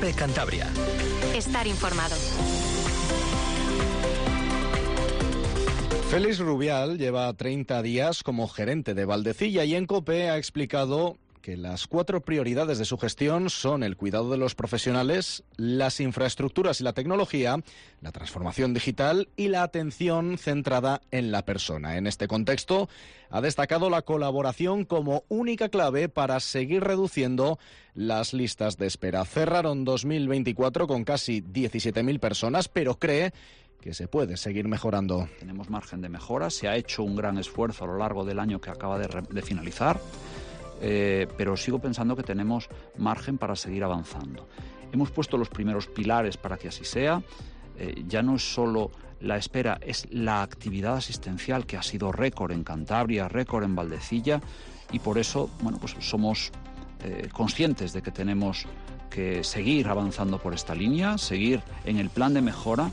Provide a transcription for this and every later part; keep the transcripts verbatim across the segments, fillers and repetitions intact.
COPE Cantabria. Estar informado. Félix Rubial lleva treinta días como gerente de Valdecilla y en COPE ha explicado que las cuatro prioridades de su gestión son el cuidado de los profesionales, las infraestructuras y la tecnología, la transformación digital y la atención centrada en la persona. En este contexto, ha destacado la colaboración como única clave para seguir reduciendo las listas de espera. Cerraron dos mil veinticuatro con casi diecisiete mil personas, pero cree que se puede seguir mejorando. Tenemos margen de mejora, se ha hecho un gran esfuerzo a lo largo del año que acaba de, re- de finalizar. Eh, pero sigo pensando que tenemos margen para seguir avanzando. Hemos puesto los primeros pilares para que así sea. Eh, ya no es solo la espera, es la actividad asistencial que ha sido récord en Cantabria, récord en Valdecilla, y por eso, bueno, pues somos eh, conscientes de que tenemos que seguir avanzando por esta línea, seguir en el plan de mejora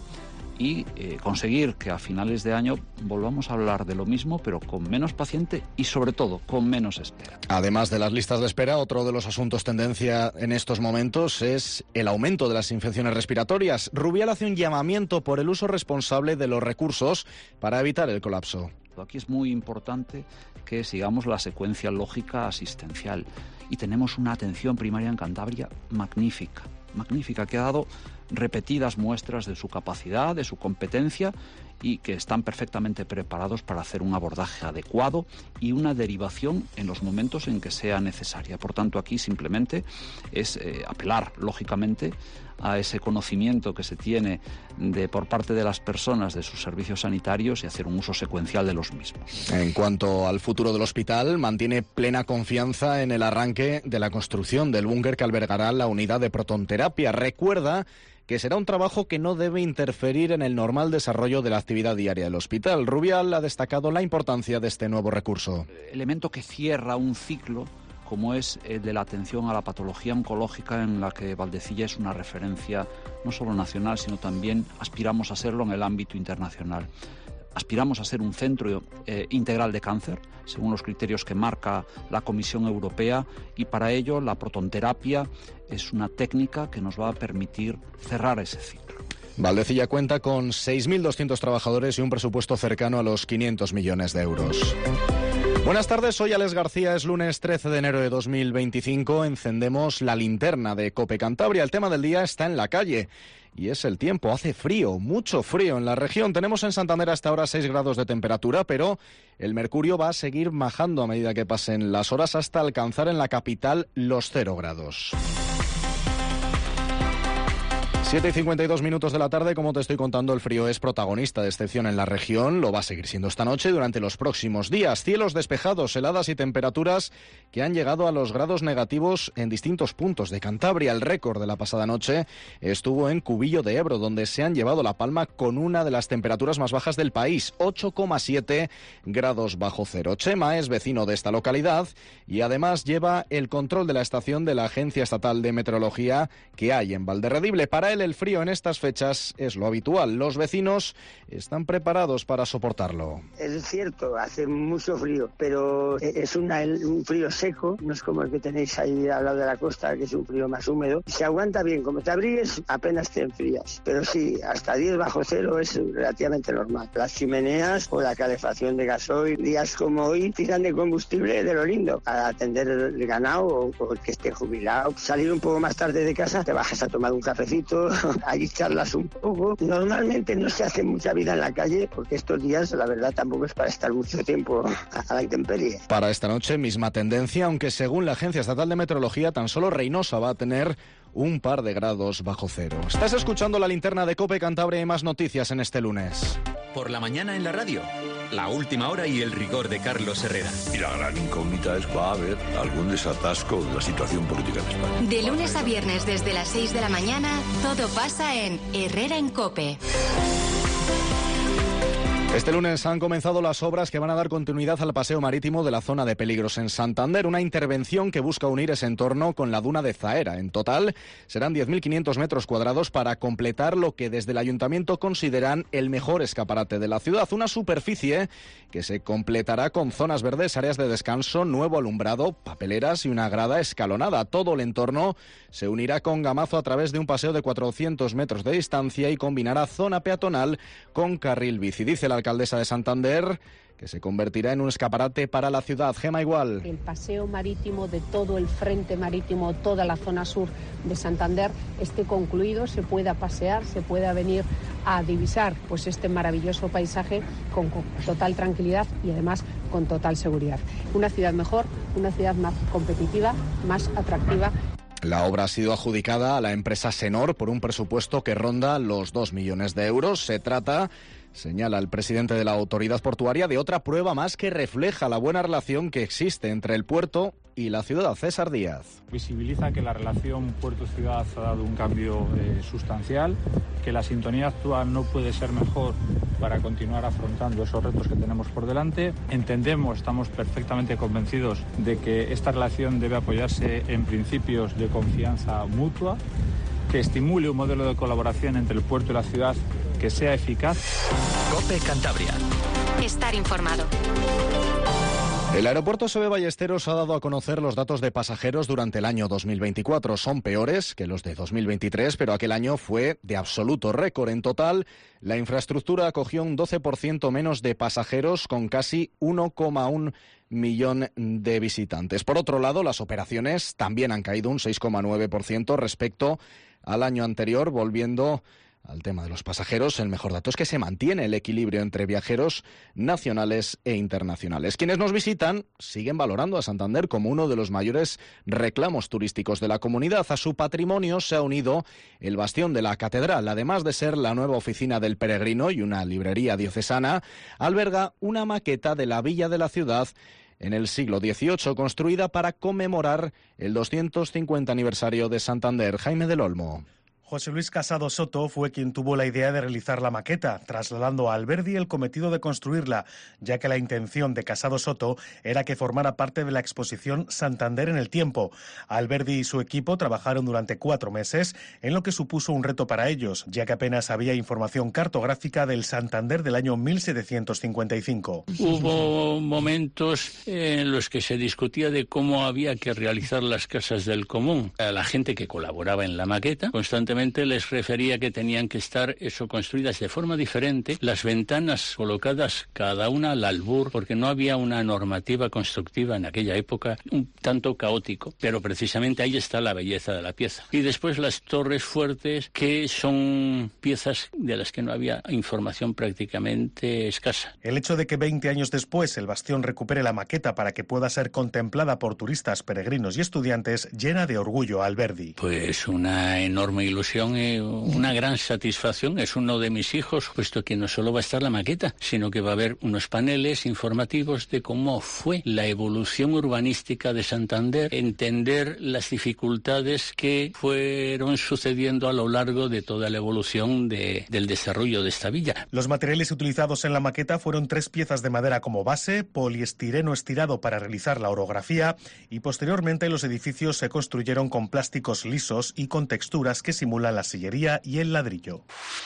y eh, conseguir que a finales de año volvamos a hablar de lo mismo, pero con menos paciente y sobre todo con menos espera. Además de las listas de espera, otro de los asuntos tendencia en estos momentos es el aumento de las infecciones respiratorias. Rubial hace un llamamiento por el uso responsable de los recursos para evitar el colapso. Aquí es muy importante que sigamos la secuencia lógica asistencial y tenemos una atención primaria en Cantabria magnífica, magnífica, que ha dado repetidas muestras de su capacidad, de su competencia y que están perfectamente preparados para hacer un abordaje adecuado y una derivación en los momentos en que sea necesaria. Por tanto, aquí simplemente es eh, apelar, lógicamente, a ese conocimiento que se tiene de, por parte de las personas de sus servicios sanitarios y hacer un uso secuencial de los mismos. En cuanto al futuro del hospital, mantiene plena confianza en el arranque de la construcción del búnker que albergará la unidad de protonterapia. Recuerda que será un trabajo que no debe interferir en el normal desarrollo de la actividad diaria del hospital. Rubial ha destacado la importancia de este nuevo recurso. Elemento que cierra un ciclo como es el de la atención a la patología oncológica, en la que Valdecilla es una referencia no solo nacional, sino también aspiramos a serlo en el ámbito internacional. Aspiramos a ser un centro eh, integral de cáncer, según los criterios que marca la Comisión Europea, y para ello la protonterapia es una técnica que nos va a permitir cerrar ese ciclo. Valdecilla cuenta con seis mil doscientos trabajadores y un presupuesto cercano a los quinientos millones de euros. Buenas tardes, soy Alex García, es lunes trece de enero de dos mil veinticinco, encendemos la linterna de COPE Cantabria. El tema del día está en la calle y es el tiempo. Hace frío, mucho frío en la región. Tenemos en Santander hasta ahora seis grados de temperatura, pero el mercurio va a seguir bajando a medida que pasen las horas hasta alcanzar en la capital los cero grados. siete y cincuenta y dos minutos de la tarde, como te estoy contando, el frío es protagonista de excepción en la región, lo va a seguir siendo esta noche y durante los próximos días. Cielos despejados, heladas y temperaturas que han llegado a los grados negativos en distintos puntos de Cantabria. El récord de la pasada noche estuvo en Cubillo de Ebro, donde se han llevado la palma con una de las temperaturas más bajas del país, ocho coma siete grados bajo cero. Chema es vecino de esta localidad y además lleva el control de la estación de la Agencia Estatal de Meteorología que hay en Valderredible. Para él el frío en estas fechas es lo habitual. Los vecinos están preparados para soportarlo. Es cierto, hace mucho frío, pero es una, un frío seco, no es como el que tenéis ahí al lado de la costa, que es un frío más húmedo. Se aguanta bien, como te abrigues apenas te enfrías, pero sí, hasta diez bajo cero es relativamente normal. Las chimeneas o la calefacción de gasoil, días como hoy, tiran de combustible de lo lindo, para atender el ganado o, o el que esté jubilado. Salir un poco más tarde de casa, te bajas a tomar un cafecito, allí charlas un poco. Normalmente no se hace mucha vida en la calle porque estos días la verdad tampoco es para estar mucho tiempo a la intemperie. Para esta noche misma tendencia, aunque según la Agencia Estatal de Meteorología tan solo Reynosa va a tener un par de grados bajo cero. Estás escuchando la linterna de COPE Cantabria y más noticias en este lunes. Por la mañana en la radio, la última hora y el rigor de Carlos Herrera. Y la gran incógnita es, ¿va a haber algún desatasco de la situación política en España? De lunes a viernes desde las seis de la mañana, todo pasa en Herrera en COPE. Este lunes han comenzado las obras que van a dar continuidad al paseo marítimo de la zona de peligros en Santander, una intervención que busca unir ese entorno con la duna de Zaera. En total serán diez mil quinientos metros cuadrados para completar lo que desde el ayuntamiento consideran el mejor escaparate de la ciudad, una superficie que se completará con zonas verdes, áreas de descanso, nuevo alumbrado, papeleras y una grada escalonada. Todo el entorno se unirá con Gamazo a través de un paseo de cuatrocientos metros de distancia y combinará zona peatonal con carril bici. Dice la alcaldesa de Santander que se convertirá en un escaparate para la ciudad. Gema Igual. El paseo marítimo de todo el frente marítimo, toda la zona sur de Santander esté concluido, se pueda pasear, se pueda venir a divisar pues este maravilloso paisaje con, con total tranquilidad y además con total seguridad. Una ciudad mejor, una ciudad más competitiva, más atractiva. La obra ha sido adjudicada a la empresa Senor por un presupuesto que ronda los dos millones de euros. Se trata, señala el presidente de la autoridad portuaria, de otra prueba más que refleja la buena relación que existe entre el puerto y la ciudad. César Díaz. Visibiliza que la relación puerto-ciudad ha dado un cambio eh, sustancial, que la sintonía actual no puede ser mejor para continuar afrontando esos retos que tenemos por delante. Entendemos, estamos perfectamente convencidos de que esta relación debe apoyarse en principios de confianza mutua, que estimule un modelo de colaboración entre el puerto y la ciudad que sea eficaz. COPE Cantabria. Estar informado. El aeropuerto S B Ballesteros ha dado a conocer los datos de pasajeros durante el año dos mil veinticuatro. Son peores que los de dos mil veintitrés, pero aquel año fue de absoluto récord. En total, la infraestructura acogió un doce por ciento menos de pasajeros, con casi uno coma uno millón de visitantes. Por otro lado, las operaciones también han caído un seis coma nueve por ciento respecto al año anterior, volviendo al tema de los pasajeros. El mejor dato es que se mantiene el equilibrio entre viajeros nacionales e internacionales. Quienes nos visitan siguen valorando a Santander como uno de los mayores reclamos turísticos de la comunidad. A su patrimonio se ha unido el Bastión de la Catedral. Además de ser la nueva oficina del peregrino y una librería diocesana, alberga una maqueta de la villa de la ciudad en el siglo dieciocho, construida para conmemorar el doscientos cincuenta aniversario de Santander. Jaime del Olmo. José Luis Casado Soto fue quien tuvo la idea de realizar la maqueta, trasladando a Alberdi el cometido de construirla, ya que la intención de Casado Soto era que formara parte de la exposición Santander en el tiempo. Alberdi y su equipo trabajaron durante cuatro meses, en lo que supuso un reto para ellos, ya que apenas había información cartográfica del Santander del año mil setecientos cincuenta y cinco. Hubo momentos en los que se discutía de cómo había que realizar las casas del común. A la gente que colaboraba en la maqueta constantemente les refería que tenían que estar eso construidas de forma diferente, las ventanas colocadas cada una al albur, porque no había una normativa constructiva en aquella época, un tanto caótico, pero precisamente ahí está la belleza de la pieza. Y después las torres fuertes, que son piezas de las que no había información prácticamente escasa. El hecho de que veinte años después el Bastión recupere la maqueta para que pueda ser contemplada por turistas, peregrinos y estudiantes llena de orgullo a Alberdi. Pues una enorme ilusión, una gran satisfacción. Es uno de mis hijos, puesto que no solo va a estar la maqueta, sino que va a haber unos paneles informativos de cómo fue la evolución urbanística de Santander, entender las dificultades que fueron sucediendo a lo largo de toda la evolución de, del desarrollo de esta villa. Los materiales utilizados en la maqueta fueron tres piezas de madera como base, poliestireno estirado para realizar la orografía y posteriormente los edificios se construyeron con plásticos lisos y con texturas que simulan la sillería y el ladrillo.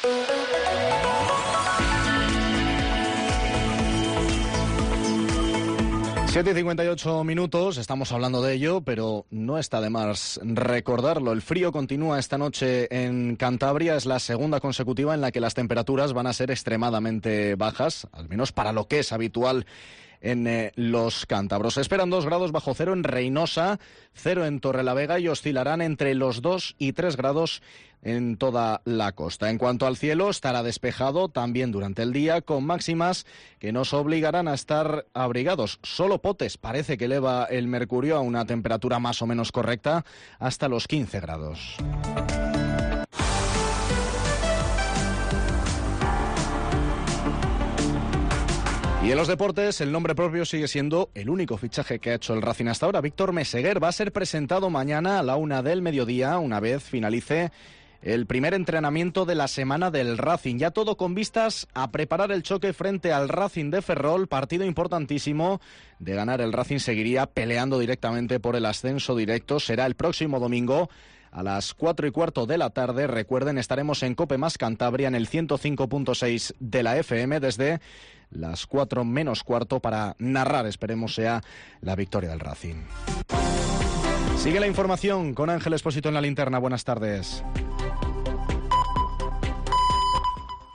siete y cincuenta y ocho minutos, estamos hablando de ello, pero no está de más recordarlo. El frío continúa esta noche en Cantabria, es la segunda consecutiva en la que las temperaturas van a ser extremadamente bajas, al menos para lo que es habitual en eh, los cántabros. Esperan dos grados bajo cero en Reynosa, cero en Torrelavega y oscilarán entre los dos y tres grados en toda la costa. En cuanto al cielo, estará despejado también durante el día, con máximas que nos obligarán a estar abrigados. Solo Potes parece que eleva el mercurio a una temperatura más o menos correcta, hasta los quince grados. Y en los deportes, el nombre propio sigue siendo el único fichaje que ha hecho el Racing hasta ahora. Víctor Meseguer va a ser presentado mañana a la una del mediodía, una vez finalice el primer entrenamiento de la semana del Racing. Ya todo con vistas a preparar el choque frente al Racing de Ferrol, partido importantísimo. De ganar, el Racing seguiría peleando directamente por el ascenso directo. Será el próximo domingo a las cuatro y cuarto de la tarde. Recuerden, estaremos en Cope Más Cantabria en el ciento cinco punto seis de la F M desde las cuatro menos cuarto para narrar, esperemos sea la victoria del Racing. Sigue la información con Ángel Expósito en la linterna. Buenas tardes.